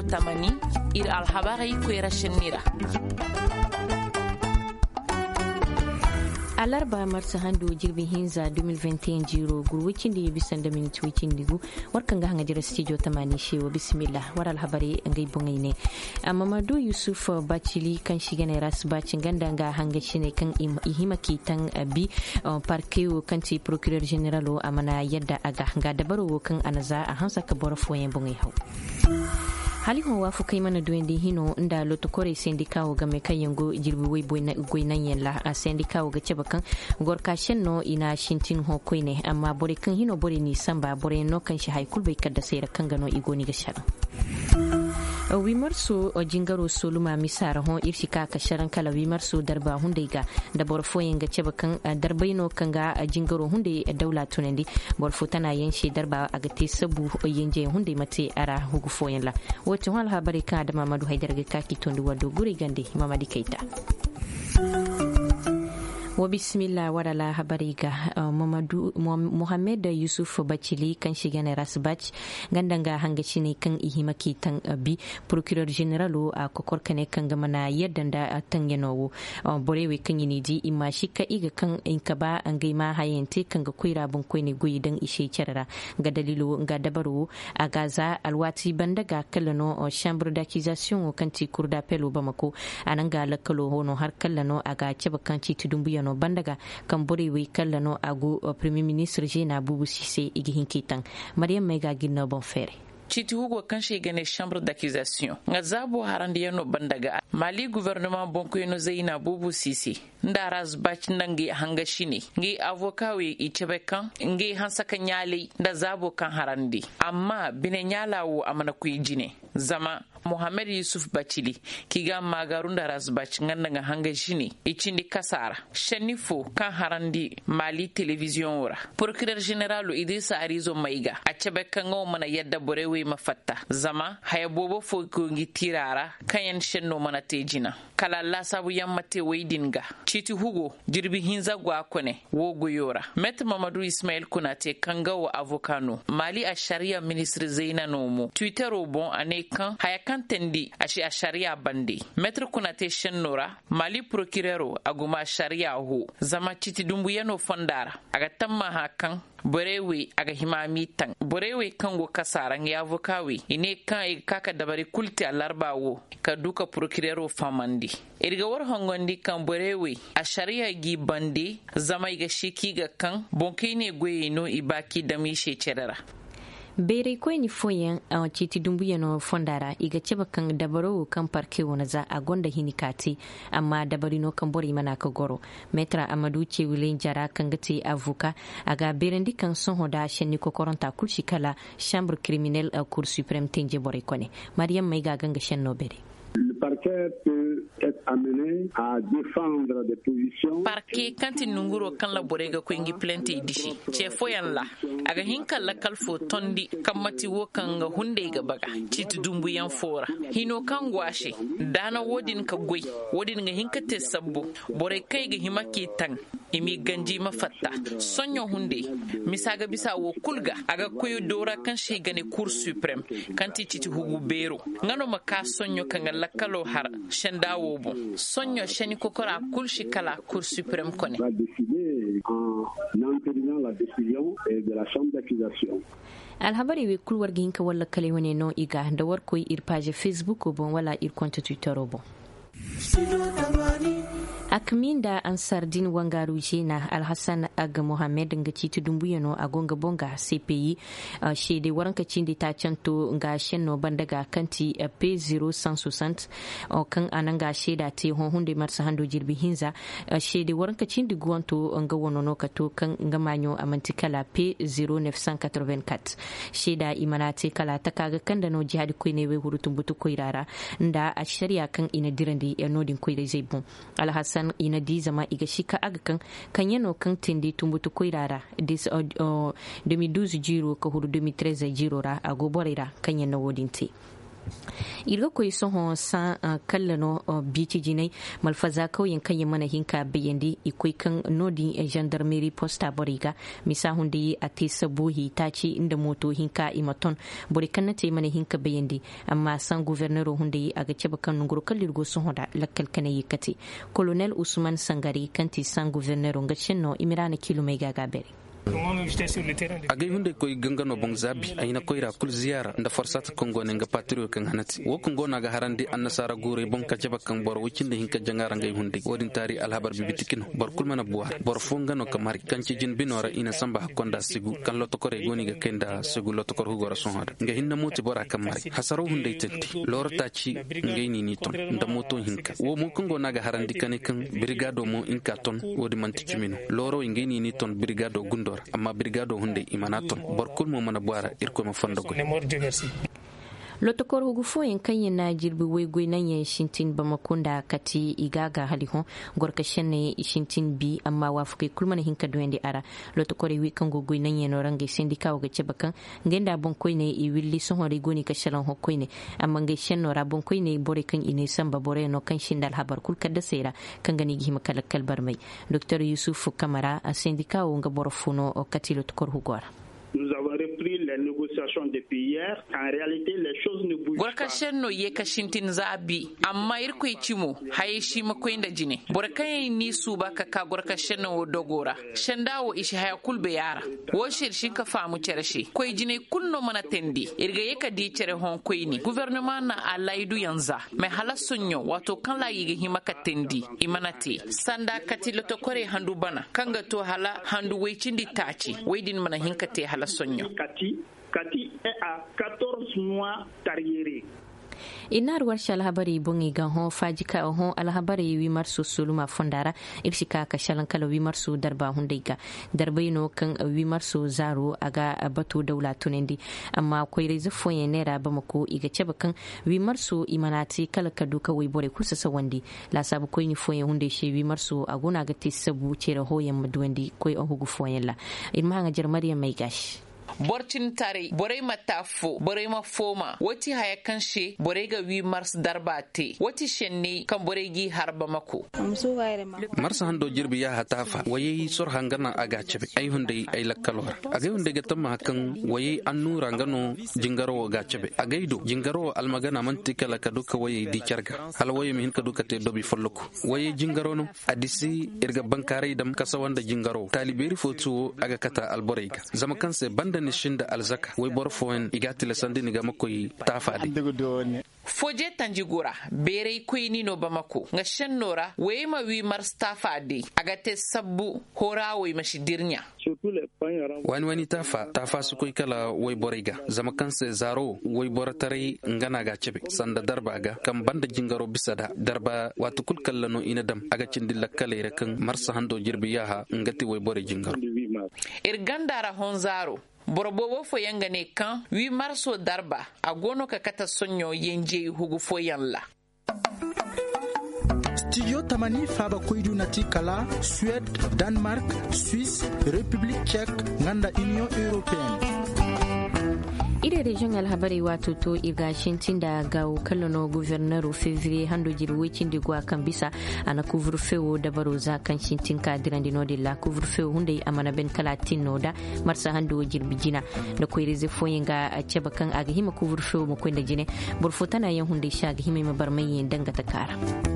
tamani ir alhabari kwera shinira. alarba marsa hando jirbin hinza 2021 jiro gurwicin da ya bisan da minti wicin digu warkan ga hanga jira studio tamani shewa bismillah waral habari ngai bongai ne amma madu yusuf bacili kan shiga ne ras bacin ganda ga hanga shine kan ihima kitan bi parkeo kan ti procureur general amana yadda aga ga dabaro kan anaza a hansa ka bora foyen bongai hau hali ho wafu kai mana duwende hino nda loto kore sendikawo ga me kayango jirbi wai goinan yalla a sendikawo ga cebakan gorka shenno ina shintin ho koine amma bore kan hino bore ni samba bore no kan shi haikul bai kadda sai kan gano igoni ga sharan wimarsu jingaro soluma misara ho irshika ka sharan kala wimarsu darba hunde ga da borfoyen ga cebakan darbaino kan ga jingaro hunde daula tunandi borfo tana yanshi darba a gate sabu yenje hunde mate ara hugufoyen la wacce hal habari ka da Mamadu Haidar ga kaki tondu wado guri gande Mamadi Keita wa bismillah warala habari ga Muhammad Yusuf Bacili kan shiga na rasbach gandanga hanga shine kan ihimaki tan bi procureur general a kokor kane kan ga mana yadda da tan yanowo borewe kan yini ji imma shi ka iga kan in ka ba an gaima hayente kan ga kuira bun koi ne goyi dan ishe cerara ga dalilo ga dabaro a gaza alwati bandaga kallano chambre d'accusation kan ti cour d'appel Bamako anan ga lakalo hono har kallano aga ceba kan ci tudumbu no bandaga kan borewe kallano ago premier ministre jena Bubu Sise igihin kitan Mariam Mega ginno bon fere Chiti hugo kan shigane chambre d'accusation nga zabo harandi yano bandaga mali gouvernement bonko yano zaina Bubu Sise ndaraz bach nangi hanga shine ngi avocat we ichebe kan ngi hansaka nyale da zabo kan harandi amma bine nyalawo amana kuyijine zama Muhammad Yusuf Bacili kiga magarunda rasbach nganda nga hanga shine ichindi kasara shanifo kan harandi mali television ora procureur general Idrissa Arizo Maiga achebe kan ngo mana yadda borewe mafatta zama haya bobo fo ko ngi tirara kayan shenno mana tejina kala la sabu yammate weydinga chiti hugo jirbi hinza gwa kone wogo yora met Mamadou Ismail Konate kangawo avocano mali a sharia ministre Zeina Nomo Twitter bon ane kan haya kan tendi ashi a sharia bandi maître Konate shennora mali procureur aguma sharia ho zama chiti dumbu yano fondara aga tamma ha kan borewe aga himami tan borewe kango kasaran ya vokawe ine kan e kaka dabari kulti alarba wo ka duka procureur famandi irga war hongondi kan borewe a sharia gi bandi zama iga shiki ga kan bonkine goye no ibaki dami she cerara bere ko ni foyen a citi dumbuya no fondara iga ceba kan dabaro kan parke wona za a gonda hinikati amma dabari no kan bori mana ka goro metra Amadou Chewile jara kan gati avoka aga berendi kan son hoda shenni ko koronta kulshi kala chambre criminelle à cour suprême tenje bore kone Mariam Maiga ganga shenno bere. Le parquet peut être amené à défendre des positions. Parquet kanti nunguro kan la borega ko ngi plainte dishi che foyan la aga hinka la kalfo tondi kamati wo kan ga hunde ga baga citi dumbu yan fora hino kan gwashe dana wodin ka goy wodin ga hinka te sabbo bore kai ga himaki tan imi ganji mafatta sonyo hunde misaga bisa wo kulga aga koyo dora kan she gane cour suprême kanti citi hugu bero ngano maka sonyo kan lakalo har shendawo bo sonyo sheni kokora kulshi kala cour suprême kone va décider en entérinant la décision de la chambre d'accusation. alhabari we kulwar ginka walla kale wane no iga da warko ir page Facebook bon wala ir compte Twitter bon akminda ansardin wangaru jena Alhassan aga Mohamed nga citu dumbuyano agonga bonga CPI shede waranka cindi ta canto nga shenno bandaga kanti P0160 kan ananga sheda te hunde marsa hando jirbi hinza shede waranka cindi guwanto nga wonono kato kan nga manyo amantikala P0984 sheda imanate kala takaga kanda no jihadi koine we hurutumbutu koirara nda a shari'a kan ina dirandi nodin koire zeibon Alhassan ina di zama iga shika aga kan yano kan tindi tumbutu koirara 2012 jiro ka huru 2013 jiro ra a goborera kan yana wodinte irga koy soho san kallano biti jinai malfaza kauyen kan mana hinka bayandi ikoy kan nodi gendarmerie posta boriga misa hundi ati sabuhi taci inda moto hinka imaton bori kannate mana hinka bayandi amma san gouverneur hundi aga ceba kan nguru kallirgo soho da lakkal kana yikati colonel Usman Sangari kanti san gouverneur ngachenno imirana kilomai gaga beri agay hunde koy gangano bong zabi ayna koyra kul ziyara nda forsat kongo ne nga patrio kan hanati wo kongo naga harandi annasara gore bon ka jaba kan bor wicinde hinka jangara ngay hunde wodin tari alhabar bibitikino bor kul mana buwa bor fongano kamari kanci jin binora ina samba konda sigu kan loto kore goni ga kenda sigu loto kor hugora sonhada nga hinna moti bora kamari hasaro hunde tenti lorta ci ngay ni ton nda moto hinka wo mo kongo naga harandi kan brigado mo inka ton wodi manti cimino loro ngay ni ton brigado gundo amma brigado hunde imanaton barkul mo mana boara irko mo fondogo lotokor hugu fo en kanye na jirbi wegwe nan yen shintin bamakunda kati igaga halihon gorka shenne shintin bi amma wafuke kulmana hinka doende ara lotokor wi kango gwe nan yen orange sindika oga cebakan ngenda bon koyne i willi so hore goni ka shalan ho koyne amma ngai shenno ra bon koyne bore kan ine samba bore no kan shindal habar kul kadda sera kan gani gi makal kalbar mai dr Yusuf Kamara a sindika o nga borofuno o kati lotokor hugora. Nous avons repris les négociations depuis hier. En réalité, les choses ne bougent pas. Gorkashen no ye kashintin zabi amma irko ichimo haye shi makoinda jine. Borkan ni suba ka gorkashen no dogora. Shandawo ishi haya kulbe yara. Wo shirshin ka famu cereshi. Koy jine kunno mana tendi. Irga ye ka di cere hon koyni. Gouvernement na alaidu yanza. Me hala sunyo wato kan la yige himaka tendi. Imanati. Sanda kati loto kore handu bana. Kanga to hala handu weichindi tachi. Weidin mana hinkate hala sonyo. Kati est à 14 mois d'arriéré. Inar warsha alhabari bungi ga hon fajika hon alhabari wi marsu suluma fondara irshika ka shalan kala wi marsu darba hundaiga darbayno kan wi marsu zaro aga batu daula tunendi amma koy rezu foye nera bamako iga ceba kan wi marsu imanati kala kaduka wi bore kusa sawandi la sabu koy ni foye hunde she wi marsu aguna ga tisabu cere hoyen madwendi koy o hugu foye la irma nga jar Maryam mai gashi borcin tare borai matafo borai mafoma wati haya kanshe borai ga wi mars darbate wati shenne kan borai gi harba mako marsa hando jirbi ya hatafa waye sor hangana aga cebe ay hunde ay lakkalor aga hunde ga tamma kan waye annura ngano jingaro ga cebe agaido jingaro almagana mantika la kaduka waye di carga hal waye min kaduka te dobi folluko waye jingaro no adisi irga bankare dam kasawanda jingaro taliberi fotu aga kata alborega zama kanse banda shinda alzaka way borfoen igati la sandini ga makoy tafadi foje tanjigura bere koyni no bamako nga shennora weyma wi mars tafadi agate sabbu hora way mashidirnya wani tafa su koy kala way boriga zama kanse zaro way boratare ngana ga cebe sanda darba ga kam banda jingaro bisada darba watu kul kallano ina dam aga cindilla kale kan marsa hando jirbi yaha ngati way bore jingaro irgandara honzaro borobobo fo yangane kan 8 marso darba agono ka kata sonyo yenje hugu fo yanla Studio Tamani Faba Koidu Nati Kala, Suède, Danemark, Suisse, République tchèque, Nganda Union Européenne. ida region alhabari wato to iga shintin da ga kallano gouverneur février hando jirwe cindi gwa kan bisa ana couvre-feu da baro za kan shintin ka dirandi no de la couvre-feu hunde amana ben kala tinno da marsa hando jirbi jina da koy reze foyenga a ceba kan aga hima couvre-feu mo koy da jine burfotana yan hunde shaga hima mabarmai danga takara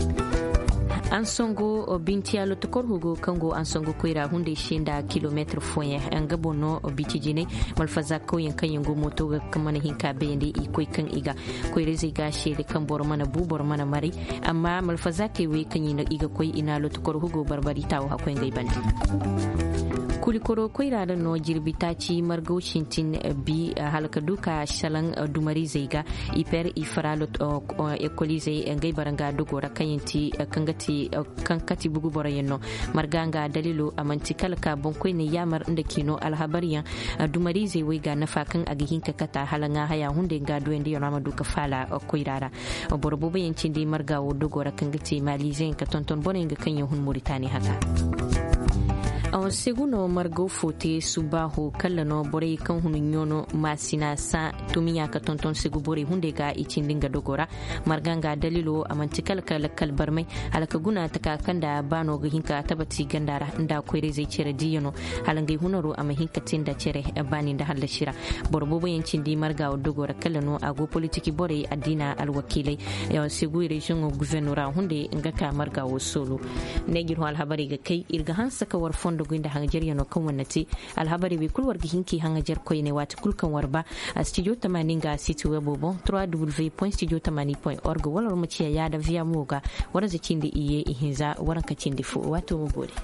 ansongo bintia lotokor hugo kango ansongo koira hunde shinda kilometre foye angabono bitijine malfaza ko yankango moto ga kamana hinka bende ikoy kan iga koire ziga shede kan bor mana bu bor mana mari amma malfaza ke we kan ina iga koy ina lotokor hugo barbari tawo hakoy ngai bandi kulikoro koira da no jirbitaci margo shintin bi halaka duka shalan dumari zaiga iper ifralot ekolize ngai baranga dogora kayinti kangati kankati bugu borayenno marganga dalilo amanti kalka bonkoi ne yamar inda kino alhabariyan dumari zai waiga nafa kan agihin kata halanga haya hunde ga doende yonama duka fala koirara borbobo yancin di margawo dogora kangati malizen ka tonton bonen ga kanyen hun Mauritania haka seguno margo fote subaho kallano bore kan hunun yono masina sa tumiya ka tonton segu bore hunde ga icindinga dogora marganga dalilo amantikal kalbar mai alaka guna taka kanda bano ga hinka tabati gandara nda koire zai cire diyano halangai hunaro ama hinka tinda cire bani da halashira borbo yancin di marga dogora kallano ago politiki bore adina alwakilai ya segu region gouvernorat hunde ngaka marga solo ne girho alhabari ga kai irga hansa kawar fondo da hangajar yano kan wannati alhabari bai kulwar gihinki hangajar koyi ne wata kulkan warba a studio 80 ga site web bon www.studio80.org walar maciya ya da via moga wara zakin da iye ihinza waran kacin da fu wato mu gode